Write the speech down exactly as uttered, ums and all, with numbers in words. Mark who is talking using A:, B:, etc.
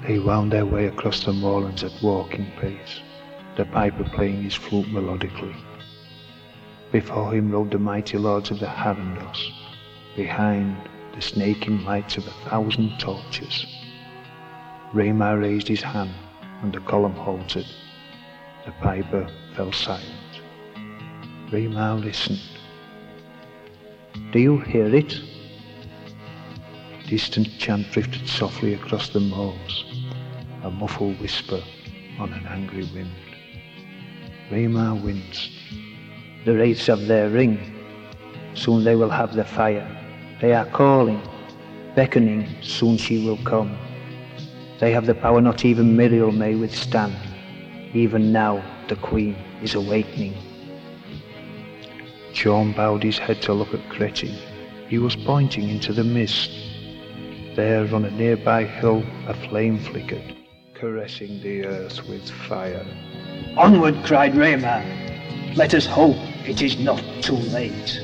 A: They wound their way across the moorlands at walking pace, the piper playing his flute melodically. Before him rode the mighty lords of the Harendos, behind the snaking lights of a thousand torches. Raymar raised his hand, and the column halted. The piper fell silent. Raymar listened.
B: Do you hear it?
A: A distant chant drifted softly across the moors, a muffled whisper on an angry wind. Raymar winced.
B: The wraiths have their ring. Soon they will have the fire. They are calling, beckoning, soon she will come. They have the power not even Miriel may withstand. Even now the Queen is awakening.
A: Sean bowed his head to look at Gretty. He was pointing into the mist. There on a nearby hill a flame flickered, caressing the earth with fire.
B: Onward, cried Raymar. Let us hope it is not too late.